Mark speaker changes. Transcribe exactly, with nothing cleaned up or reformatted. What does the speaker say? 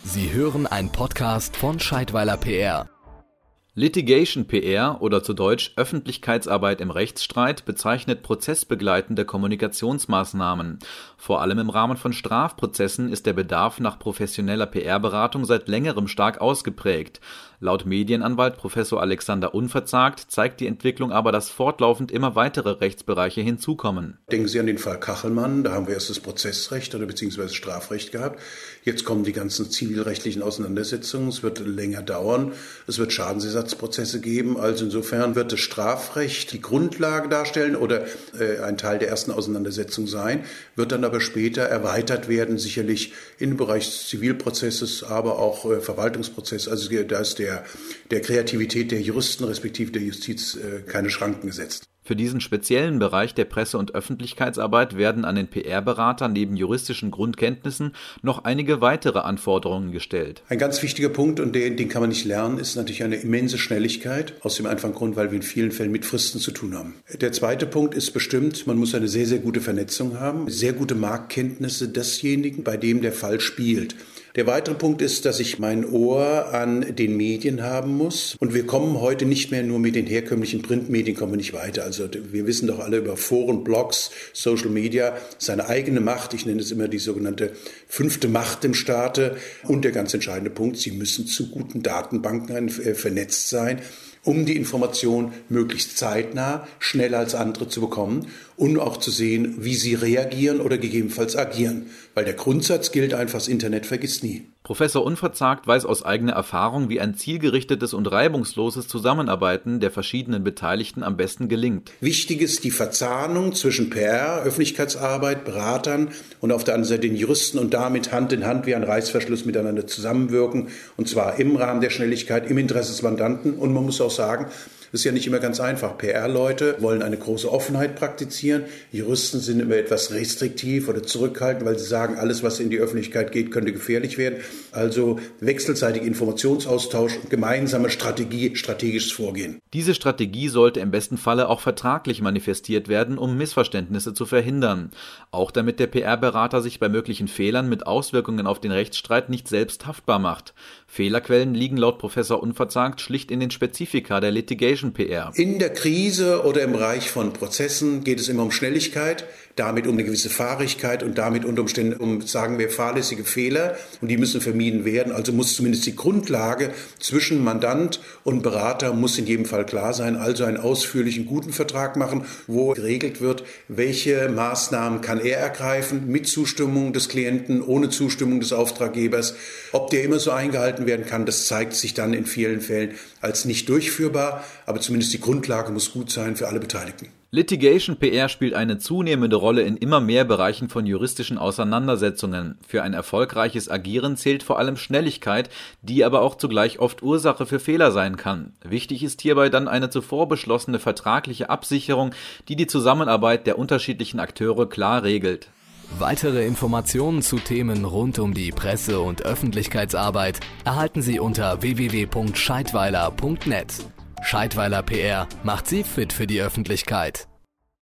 Speaker 1: Sie hören einen Podcast von Scheidweiler P R.
Speaker 2: Litigation P R oder zu Deutsch Öffentlichkeitsarbeit im Rechtsstreit bezeichnet prozessbegleitende Kommunikationsmaßnahmen. Vor allem im Rahmen von Strafprozessen ist der Bedarf nach professioneller P R-Beratung seit längerem stark ausgeprägt. Laut Medienanwalt Professor Alexander Unverzagt zeigt die Entwicklung aber, dass fortlaufend immer weitere Rechtsbereiche hinzukommen.
Speaker 3: Denken Sie an den Fall Kachelmann, da haben wir erst das Prozessrecht oder beziehungsweise Strafrecht gehabt. Jetzt kommen die ganzen zivilrechtlichen Auseinandersetzungen, es wird länger dauern, es wird Schadensersatzprozesse geben, also insofern wird das Strafrecht die Grundlage darstellen oder äh, ein Teil der ersten Auseinandersetzung sein, wird dann aber später erweitert werden, sicherlich im Bereich des Zivilprozesses, aber auch äh, Verwaltungsprozess, also da ist der der Kreativität der Juristen respektive der Justiz äh, keine Schranken gesetzt.
Speaker 2: Für diesen speziellen Bereich der Presse- und Öffentlichkeitsarbeit werden an den P R-Berater neben juristischen Grundkenntnissen noch einige weitere Anforderungen gestellt.
Speaker 3: Ein ganz wichtiger Punkt, und den, den kann man nicht lernen, ist natürlich eine immense Schnelligkeit, aus dem einfachen Grund, weil wir in vielen Fällen mit Fristen zu tun haben. Der zweite Punkt ist bestimmt, man muss eine sehr, sehr gute Vernetzung haben, sehr gute Marktkenntnisse desjenigen, bei dem der Fall spielt. Der weitere Punkt ist, dass ich mein Ohr an den Medien haben muss. Und wir kommen heute nicht mehr nur mit den herkömmlichen Printmedien, kommen wir nicht weiter. Also wir wissen doch alle über Foren, Blogs, Social Media, seine eigene Macht. Ich nenne es immer die sogenannte fünfte Macht im Staate. Und der ganz entscheidende Punkt, sie müssen zu guten Datenbanken vernetzt sein, um die Information möglichst zeitnah, schneller als andere zu bekommen und auch zu sehen, wie sie reagieren oder gegebenenfalls agieren. Weil der Grundsatz gilt einfach, das Internet vergisst nie.
Speaker 2: Professor Unverzagt weiß aus eigener Erfahrung, wie ein zielgerichtetes und reibungsloses Zusammenarbeiten der verschiedenen Beteiligten am besten gelingt.
Speaker 3: Wichtig ist die Verzahnung zwischen P R, Öffentlichkeitsarbeit, Beratern und auf der anderen Seite den Juristen und damit Hand in Hand wie ein Reißverschluss miteinander zusammenwirken. Und zwar im Rahmen der Schnelligkeit, im Interesse des Mandanten. Und man muss auch sagen, das ist ja nicht immer ganz einfach. P R-Leute wollen eine große Offenheit praktizieren. Juristen sind immer etwas restriktiv oder zurückhaltend, weil sie sagen, alles, was in die Öffentlichkeit geht, könnte gefährlich werden. Also wechselseitig Informationsaustausch und gemeinsame Strategie, strategisches Vorgehen.
Speaker 2: Diese Strategie sollte im besten Falle auch vertraglich manifestiert werden, um Missverständnisse zu verhindern. Auch damit der P R-Berater sich bei möglichen Fehlern mit Auswirkungen auf den Rechtsstreit nicht selbst haftbar macht. Fehlerquellen liegen laut Professor Unverzagt schlicht in den Spezifika der Litigation P R.
Speaker 3: In der Krise oder im Bereich von Prozessen geht es immer um Schnelligkeit, damit um eine gewisse Fahrigkeit und damit unter Umständen um, sagen wir, fahrlässige Fehler. Und die müssen vermieden werden. Also muss zumindest die Grundlage zwischen Mandant und Berater muss in jedem Fall klar sein. Also einen ausführlichen, guten Vertrag machen, wo geregelt wird, welche Maßnahmen kann er ergreifen, mit Zustimmung des Klienten, ohne Zustimmung des Auftraggebers. Ob der immer so eingehalten werden kann, das zeigt sich dann in vielen Fällen als nicht durchführbar. Aber zumindest die Grundlage muss gut sein für alle Beteiligten.
Speaker 2: Litigation P R spielt eine zunehmende Rolle in immer mehr Bereichen von juristischen Auseinandersetzungen. Für ein erfolgreiches Agieren zählt vor allem Schnelligkeit, die aber auch zugleich oft Ursache für Fehler sein kann. Wichtig ist hierbei dann eine zuvor beschlossene vertragliche Absicherung, die die Zusammenarbeit der unterschiedlichen Akteure klar regelt.
Speaker 1: Weitere Informationen zu Themen rund um die Presse- und Öffentlichkeitsarbeit erhalten Sie unter w w w punkt scheidweiler punkt net. Scheidweiler P R macht Sie fit für die Öffentlichkeit.